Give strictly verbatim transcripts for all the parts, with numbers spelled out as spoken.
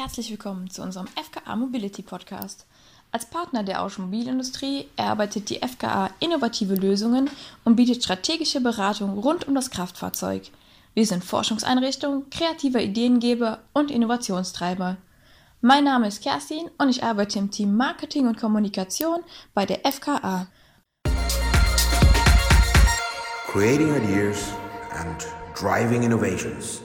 Herzlich willkommen zu unserem F K A Mobility Podcast. Als Partner der Automobilindustrie erarbeitet die F K A innovative Lösungen und bietet strategische Beratung rund um das Kraftfahrzeug. Wir sind Forschungseinrichtung, kreativer Ideengeber und Innovationstreiber. Mein Name ist Kerstin und ich arbeite im Team Marketing und Kommunikation bei der F K A. Creating Ideas and Driving Innovations.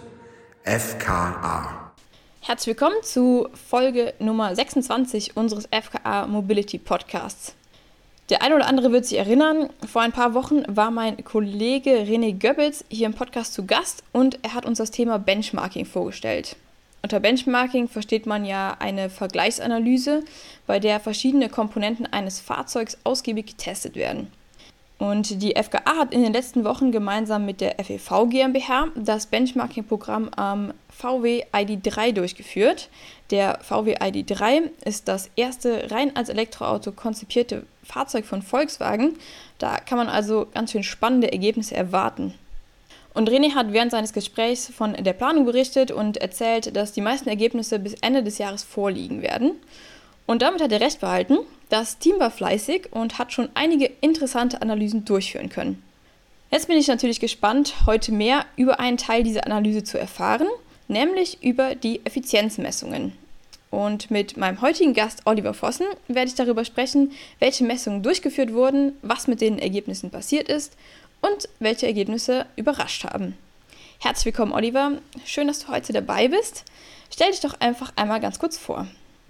F K A. Herzlich willkommen zu Folge Nummer sechsundzwanzig unseres F K A Mobility Podcasts. Der eine oder andere wird sich erinnern, vor ein paar Wochen war mein Kollege René Goebbels hier im Podcast zu Gast und er hat uns das Thema Benchmarking vorgestellt. Unter Benchmarking versteht man ja eine Vergleichsanalyse, bei der verschiedene Komponenten eines Fahrzeugs ausgiebig getestet werden. Und die F K A hat in den letzten Wochen gemeinsam mit der F E V GmbH das Benchmarking-Programm am V W I D drei durchgeführt. Der V W I D drei ist das erste rein als Elektroauto konzipierte Fahrzeug von Volkswagen. Da kann man also ganz schön spannende Ergebnisse erwarten. Und René hat während seines Gesprächs von der Planung berichtet und erzählt, dass die meisten Ergebnisse bis Ende des Jahres vorliegen werden. Und damit hat er recht behalten. Das Team war fleißig und hat schon einige interessante Analysen durchführen können. Jetzt bin ich natürlich gespannt, heute mehr über einen Teil dieser Analyse zu erfahren, nämlich über die Effizienzmessungen. Und mit meinem heutigen Gast Oliver Vossen werde ich darüber sprechen, welche Messungen durchgeführt wurden, was mit den Ergebnissen passiert ist und welche Ergebnisse überrascht haben. Herzlich willkommen, Oliver. Schön, dass du heute dabei bist. Stell dich doch einfach einmal ganz kurz vor.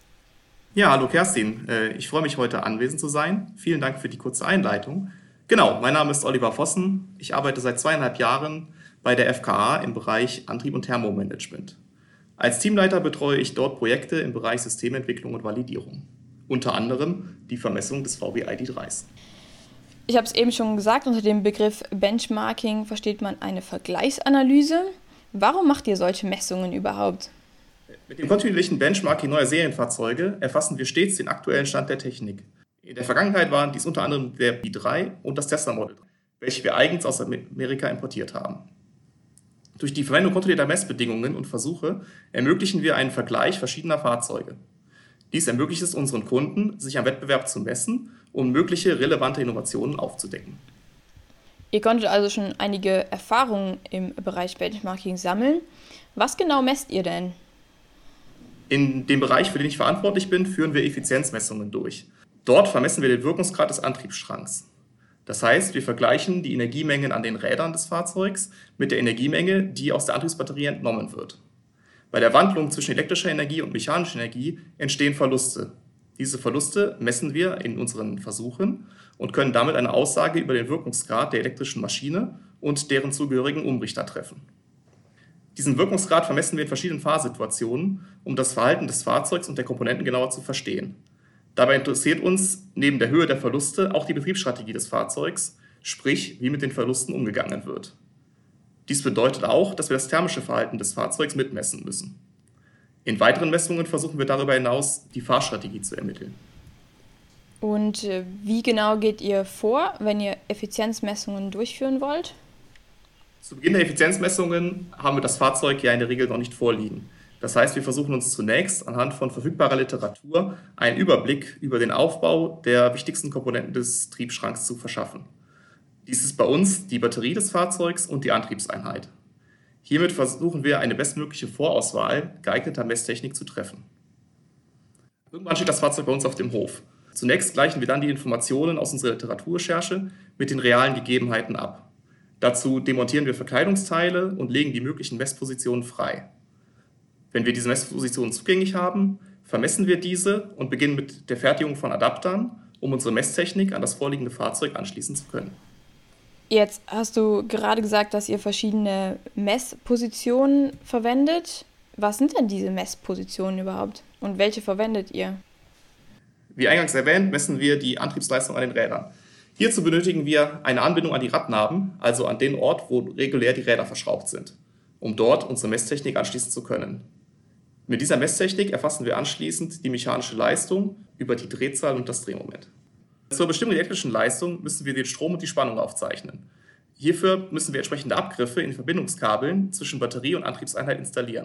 Ja, hallo Kerstin. Ich freue mich, heute anwesend zu sein. Vielen Dank für die kurze Einleitung. Genau, mein Name ist Oliver Vossen. Ich arbeite seit zweieinhalb Jahren bei der F K A im Bereich Antrieb und Thermomanagement. Als Teamleiter betreue ich dort Projekte im Bereich Systementwicklung und Validierung. Unter anderem die Vermessung des V W I D drei. Ich habe es eben schon gesagt, unter dem Begriff Benchmarking versteht man eine Vergleichsanalyse. Warum macht ihr solche Messungen überhaupt? Mit dem kontinuierlichen Benchmarking neuer Serienfahrzeuge erfassen wir stets den aktuellen Stand der Technik. In der Vergangenheit waren dies unter anderem der i drei und das Tesla Model drei, welche wir eigens aus Amerika importiert haben. Durch die Verwendung kontrollierter Messbedingungen und Versuche ermöglichen wir einen Vergleich verschiedener Fahrzeuge. Dies ermöglicht es unseren Kunden, sich am Wettbewerb zu messen, um mögliche relevante Innovationen aufzudecken. Ihr konntet also schon einige Erfahrungen im Bereich Benchmarking sammeln. Was genau messt ihr denn? In dem Bereich, für den ich verantwortlich bin, führen wir Effizienzmessungen durch. Dort vermessen wir den Wirkungsgrad des Antriebsstrangs. Das heißt, wir vergleichen die Energiemengen an den Rädern des Fahrzeugs mit der Energiemenge, die aus der Antriebsbatterie entnommen wird. Bei der Wandlung zwischen elektrischer Energie und mechanischer Energie entstehen Verluste. Diese Verluste messen wir in unseren Versuchen und können damit eine Aussage über den Wirkungsgrad der elektrischen Maschine und deren zugehörigen Umrichter treffen. Diesen Wirkungsgrad vermessen wir in verschiedenen Fahrsituationen, um das Verhalten des Fahrzeugs und der Komponenten genauer zu verstehen. Dabei interessiert uns neben der Höhe der Verluste auch die Betriebsstrategie des Fahrzeugs, sprich, wie mit den Verlusten umgegangen wird. Dies bedeutet auch, dass wir das thermische Verhalten des Fahrzeugs mitmessen müssen. In weiteren Messungen versuchen wir darüber hinaus, die Fahrstrategie zu ermitteln. Und äh, wie genau geht ihr vor, wenn ihr Effizienzmessungen durchführen wollt? Zu Beginn der Effizienzmessungen haben wir das Fahrzeug ja in der Regel noch nicht vorliegen. Das heißt, wir versuchen uns zunächst anhand von verfügbarer Literatur einen Überblick über den Aufbau der wichtigsten Komponenten des Triebschranks zu verschaffen. Dies ist bei uns die Batterie des Fahrzeugs und die Antriebseinheit. Hiermit versuchen wir eine bestmögliche Vorauswahl geeigneter Messtechnik zu treffen. Irgendwann steht das Fahrzeug bei uns auf dem Hof. Zunächst gleichen wir dann die Informationen aus unserer Literaturrecherche mit den realen Gegebenheiten ab. Dazu demontieren wir Verkleidungsteile und legen die möglichen Messpositionen frei. Wenn wir diese Messpositionen zugänglich haben, vermessen wir diese und beginnen mit der Fertigung von Adaptern, um unsere Messtechnik an das vorliegende Fahrzeug anschließen zu können. Jetzt hast du gerade gesagt, dass ihr verschiedene Messpositionen verwendet. Was sind denn diese Messpositionen überhaupt und welche verwendet ihr? Wie eingangs erwähnt, messen wir die Antriebsleistung an den Rädern. Hierzu benötigen wir eine Anbindung an die Radnaben, also an den Ort, wo regulär die Räder verschraubt sind, um dort unsere Messtechnik anschließen zu können. Mit dieser Messtechnik erfassen wir anschließend die mechanische Leistung über die Drehzahl und das Drehmoment. Zur Bestimmung der elektrischen Leistung müssen wir den Strom und die Spannung aufzeichnen. Hierfür müssen wir entsprechende Abgriffe in Verbindungskabeln zwischen Batterie und Antriebseinheit installieren.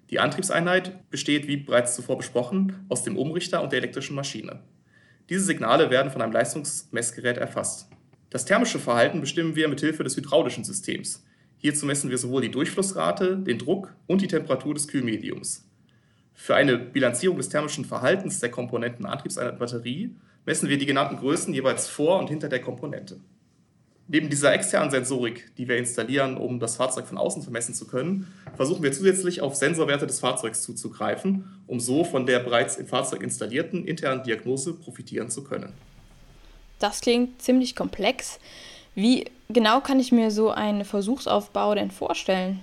Die Antriebseinheit besteht, wie bereits zuvor besprochen, aus dem Umrichter und der elektrischen Maschine. Diese Signale werden von einem Leistungsmessgerät erfasst. Das thermische Verhalten bestimmen wir mithilfe des hydraulischen Systems. Hierzu messen wir sowohl die Durchflussrate, den Druck und die Temperatur des Kühlmediums. Für eine Bilanzierung des thermischen Verhaltens der Komponenten Antriebseinheit und Batterie messen wir die genannten Größen jeweils vor und hinter der Komponente. Neben dieser externen Sensorik, die wir installieren, um das Fahrzeug von außen vermessen zu können, versuchen wir zusätzlich auf Sensorwerte des Fahrzeugs zuzugreifen, um so von der bereits im Fahrzeug installierten internen Diagnose profitieren zu können. Das klingt ziemlich komplex. Wie genau kann ich mir so einen Versuchsaufbau denn vorstellen?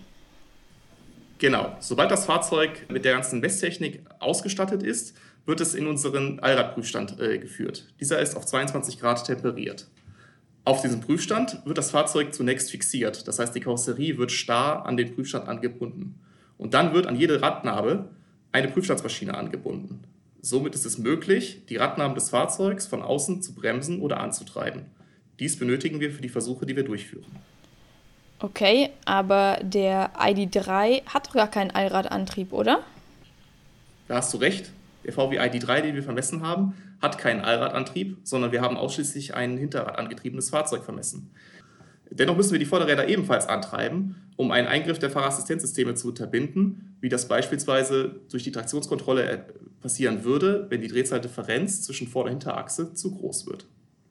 Genau, sobald das Fahrzeug mit der ganzen Messtechnik ausgestattet ist, wird es in unseren Allradprüfstand äh, geführt. Dieser ist auf zweiundzwanzig Grad temperiert. Auf diesem Prüfstand wird das Fahrzeug zunächst fixiert, das heißt die Karosserie wird starr an den Prüfstand angebunden. Und dann wird an jede Radnabe eine Prüfstandsmaschine angebunden. Somit ist es möglich, die Radnaben des Fahrzeugs von außen zu bremsen oder anzutreiben. Dies benötigen wir für die Versuche, die wir durchführen. Okay, aber der I D drei hat doch gar keinen Allradantrieb, oder? Da hast du recht. Der V W I D drei, den wir vermessen haben, hat keinen Allradantrieb, sondern wir haben ausschließlich ein hinterradangetriebenes Fahrzeug vermessen. Dennoch müssen wir die Vorderräder ebenfalls antreiben, um einen Eingriff der Fahrerassistenzsysteme zu unterbinden, wie das beispielsweise durch die Traktionskontrolle passieren würde, wenn die Drehzahldifferenz zwischen Vorder- und Hinterachse zu groß wird.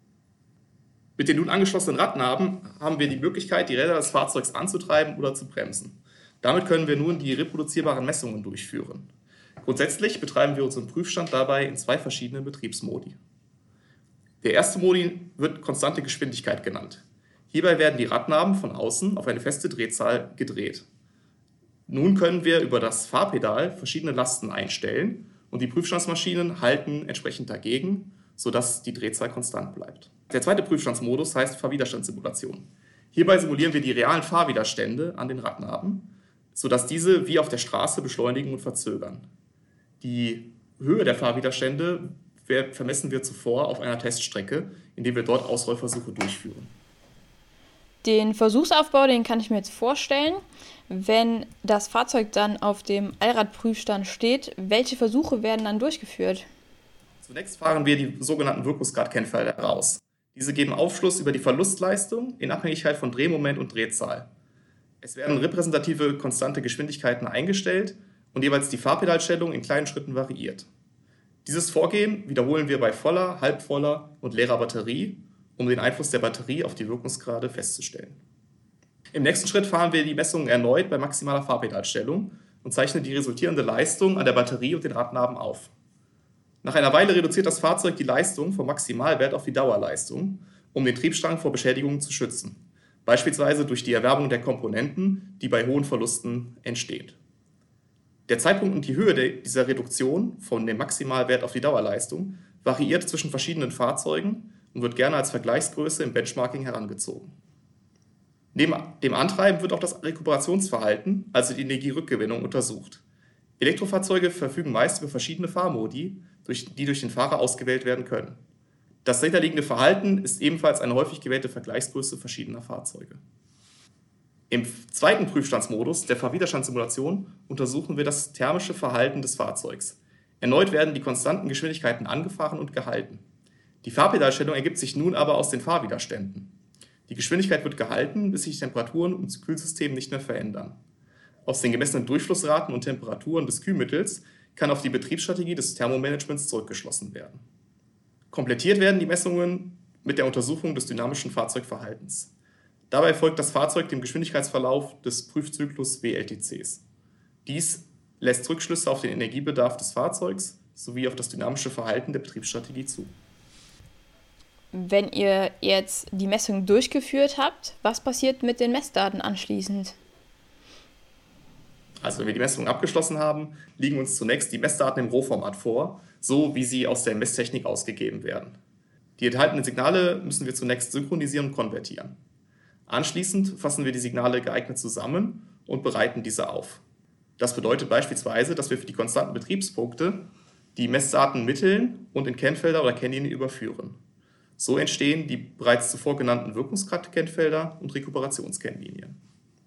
Mit den nun angeschlossenen Radnaben haben wir die Möglichkeit, die Räder des Fahrzeugs anzutreiben oder zu bremsen. Damit können wir nun die reproduzierbaren Messungen durchführen. Grundsätzlich betreiben wir unseren Prüfstand dabei in zwei verschiedenen Betriebsmodi. Der erste Modi wird konstante Geschwindigkeit genannt. Hierbei werden die Radnaben von außen auf eine feste Drehzahl gedreht. Nun können wir über das Fahrpedal verschiedene Lasten einstellen und die Prüfstandsmaschinen halten entsprechend dagegen, sodass die Drehzahl konstant bleibt. Der zweite Prüfstandsmodus heißt Fahrwiderstandssimulation. Hierbei simulieren wir die realen Fahrwiderstände an den Radnaben, sodass diese wie auf der Straße beschleunigen und verzögern. Die Höhe der Fahrwiderstände vermessen wir zuvor auf einer Teststrecke, indem wir dort Ausrollversuche durchführen. Den Versuchsaufbau, den kann ich mir jetzt vorstellen. Wenn das Fahrzeug dann auf dem Allradprüfstand steht, welche Versuche werden dann durchgeführt? Zunächst fahren wir die sogenannten Wirkungsgrad-Kennfelder heraus. Diese geben Aufschluss über die Verlustleistung in Abhängigkeit von Drehmoment und Drehzahl. Es werden repräsentative konstante Geschwindigkeiten eingestellt und jeweils die Fahrpedalstellung in kleinen Schritten variiert. Dieses Vorgehen wiederholen wir bei voller, halbvoller und leerer Batterie, um den Einfluss der Batterie auf die Wirkungsgrade festzustellen. Im nächsten Schritt fahren wir die Messungen erneut bei maximaler Fahrpedalstellung und zeichnen die resultierende Leistung an der Batterie und den Radnaben auf. Nach einer Weile reduziert das Fahrzeug die Leistung vom Maximalwert auf die Dauerleistung, um den Triebstrang vor Beschädigungen zu schützen, beispielsweise durch die Erwärmung der Komponenten, die bei hohen Verlusten entsteht. Der Zeitpunkt und die Höhe dieser Reduktion von dem Maximalwert auf die Dauerleistung variiert zwischen verschiedenen Fahrzeugen und wird gerne als Vergleichsgröße im Benchmarking herangezogen. Neben dem Antreiben wird auch das Rekuperationsverhalten, also die Energierückgewinnung, untersucht. Elektrofahrzeuge verfügen meist über verschiedene Fahrmodi, die durch den Fahrer ausgewählt werden können. Das dahinterliegende Verhalten ist ebenfalls eine häufig gewählte Vergleichsgröße verschiedener Fahrzeuge. Im zweiten Prüfstandsmodus, der Fahrwiderstandssimulation, untersuchen wir das thermische Verhalten des Fahrzeugs. Erneut werden die konstanten Geschwindigkeiten angefahren und gehalten. Die Fahrpedalstellung ergibt sich nun aber aus den Fahrwiderständen. Die Geschwindigkeit wird gehalten, bis sich Temperaturen und Kühlsystem nicht mehr verändern. Aus den gemessenen Durchflussraten und Temperaturen des Kühlmittels kann auf die Betriebsstrategie des Thermomanagements zurückgeschlossen werden. Komplettiert werden die Messungen mit der Untersuchung des dynamischen Fahrzeugverhaltens. Dabei folgt das Fahrzeug dem Geschwindigkeitsverlauf des Prüfzyklus W L T Cs. Dies lässt Rückschlüsse auf den Energiebedarf des Fahrzeugs sowie auf das dynamische Verhalten der Betriebsstrategie zu. Wenn ihr jetzt die Messung durchgeführt habt, was passiert mit den Messdaten anschließend? Also wenn wir die Messung abgeschlossen haben, liegen uns zunächst die Messdaten im Rohformat vor, so wie sie aus der Messtechnik ausgegeben werden. Die enthaltenen Signale müssen wir zunächst synchronisieren und konvertieren. Anschließend fassen wir die Signale geeignet zusammen und bereiten diese auf. Das bedeutet beispielsweise, dass wir für die konstanten Betriebspunkte die Messdaten mitteln und in Kennfelder oder Kennlinien überführen. So entstehen die bereits zuvor genannten Wirkungsgrad-Kennfelder und Rekuperationskennlinien.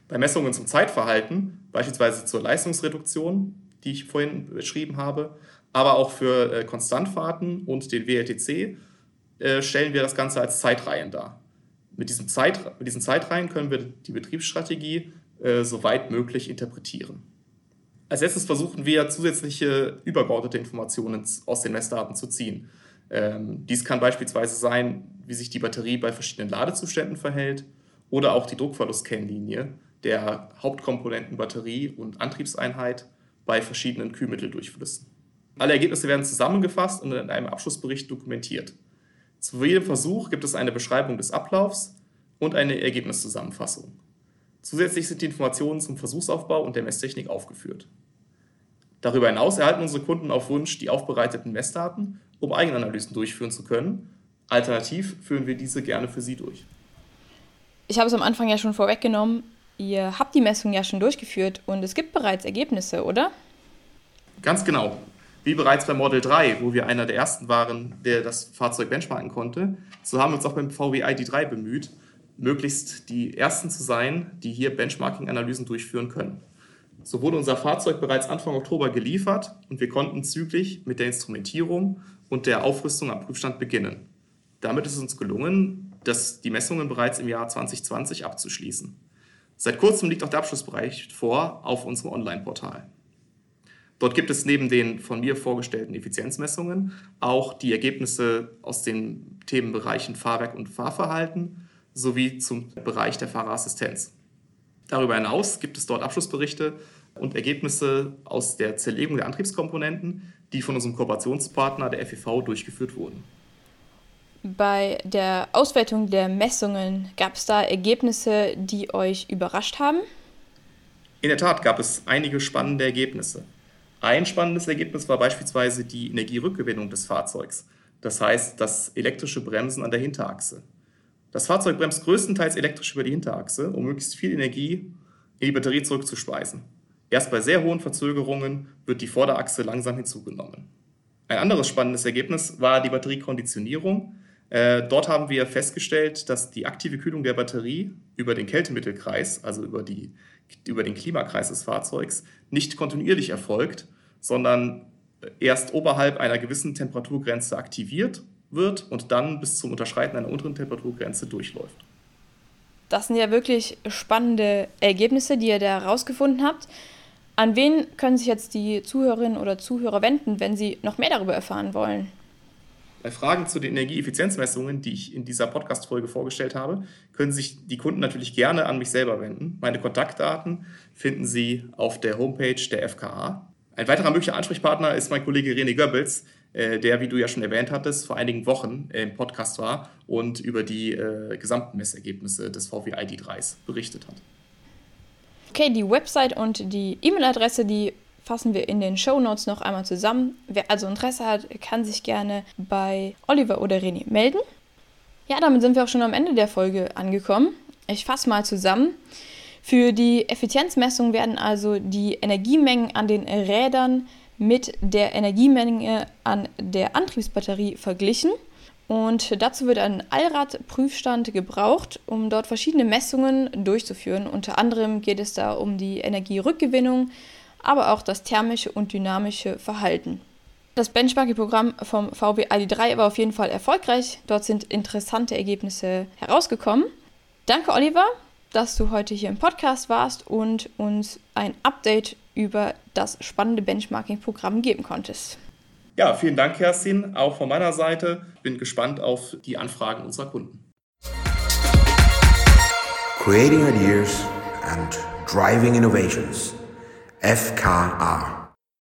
Bei Messungen zum Zeitverhalten, beispielsweise zur Leistungsreduktion, die ich vorhin beschrieben habe, aber auch für äh, Konstantfahrten und den W L T C äh, stellen wir das Ganze als Zeitreihen dar. Mit, diesem Zeit, mit diesen Zeitreihen können wir die Betriebsstrategie äh, so weit möglich interpretieren. Als letztes versuchen wir, zusätzliche übergeordnete Informationen aus den Messdaten zu ziehen. Ähm, dies kann beispielsweise sein, wie sich die Batterie bei verschiedenen Ladezuständen verhält oder auch die Druckverlustkennlinie der Hauptkomponenten Batterie und Antriebseinheit bei verschiedenen Kühlmitteldurchflüssen. Alle Ergebnisse werden zusammengefasst und in einem Abschlussbericht dokumentiert. Zu jedem Versuch gibt es eine Beschreibung des Ablaufs und eine Ergebniszusammenfassung. Zusätzlich sind die Informationen zum Versuchsaufbau und der Messtechnik aufgeführt. Darüber hinaus erhalten unsere Kunden auf Wunsch die aufbereiteten Messdaten, um Eigenanalysen durchführen zu können. Alternativ führen wir diese gerne für Sie durch. Ich habe es am Anfang ja schon vorweggenommen, ihr habt die Messung ja schon durchgeführt und es gibt bereits Ergebnisse, oder? Ganz genau. Wie bereits beim Model drei, wo wir einer der ersten waren, der das Fahrzeug benchmarken konnte, so haben wir uns auch beim V W I D drei bemüht, möglichst die Ersten zu sein, die hier Benchmarking-Analysen durchführen können. So wurde unser Fahrzeug bereits Anfang Oktober geliefert und wir konnten zügig mit der Instrumentierung und der Aufrüstung am Prüfstand beginnen. Damit ist es uns gelungen, das, die Messungen bereits im Jahr zwanzig zwanzig abzuschließen. Seit kurzem liegt auch der Abschlussbericht vor auf unserem Online-Portal. Dort gibt es neben den von mir vorgestellten Effizienzmessungen auch die Ergebnisse aus den Themenbereichen Fahrwerk und Fahrverhalten sowie zum Bereich der Fahrerassistenz. Darüber hinaus gibt es dort Abschlussberichte und Ergebnisse aus der Zerlegung der Antriebskomponenten, die von unserem Kooperationspartner der F E V durchgeführt wurden. Bei der Auswertung der Messungen gab es da Ergebnisse, die euch überrascht haben? In der Tat gab es einige spannende Ergebnisse. Ein spannendes Ergebnis war beispielsweise die Energierückgewinnung des Fahrzeugs, das heißt das elektrische Bremsen an der Hinterachse. Das Fahrzeug bremst größtenteils elektrisch über die Hinterachse, um möglichst viel Energie in die Batterie zurückzuspeisen. Erst bei sehr hohen Verzögerungen wird die Vorderachse langsam hinzugenommen. Ein anderes spannendes Ergebnis war die Batteriekonditionierung. Äh, dort haben wir festgestellt, dass die aktive Kühlung der Batterie über den Kältemittelkreis, also über, die, über den Klimakreis des Fahrzeugs, nicht kontinuierlich erfolgt, sondern erst oberhalb einer gewissen Temperaturgrenze aktiviert wird und dann bis zum Unterschreiten einer unteren Temperaturgrenze durchläuft. Das sind ja wirklich spannende Ergebnisse, die ihr da herausgefunden habt. An wen können sich jetzt die Zuhörerinnen oder Zuhörer wenden, wenn sie noch mehr darüber erfahren wollen? Bei Fragen zu den Energieeffizienzmessungen, die ich in dieser Podcast-Folge vorgestellt habe, können sich die Kunden natürlich gerne an mich selber wenden. Meine Kontaktdaten finden Sie auf der Homepage der F K A. Ein weiterer möglicher Ansprechpartner ist mein Kollege René Goebbels, der, wie du ja schon erwähnt hattest, vor einigen Wochen im Podcast war und über die äh, gesamten Messergebnisse des V W I D drei berichtet hat. Okay, die Website und die E-Mail-Adresse, die fassen wir in den Shownotes noch einmal zusammen. Wer also Interesse hat, kann sich gerne bei Oliver oder René melden. Ja, damit sind wir auch schon am Ende der Folge angekommen. Ich fasse mal zusammen. Für die Effizienzmessung werden also die Energiemengen an den Rädern mit der Energiemenge an der Antriebsbatterie verglichen. Und dazu wird ein Allradprüfstand gebraucht, um dort verschiedene Messungen durchzuführen. Unter anderem geht es da um die Energierückgewinnung, aber auch das thermische und dynamische Verhalten. Das Benchmarking-Programm vom V W I D drei war auf jeden Fall erfolgreich. Dort sind interessante Ergebnisse herausgekommen. Danke, Oliver, dass du heute hier im Podcast warst und uns ein Update über das spannende Benchmarking-Programm geben konntest. Ja, vielen Dank, Kerstin. Auch von meiner Seite. Bin gespannt auf die Anfragen unserer Kunden. Creating ideas and driving innovations. F K A.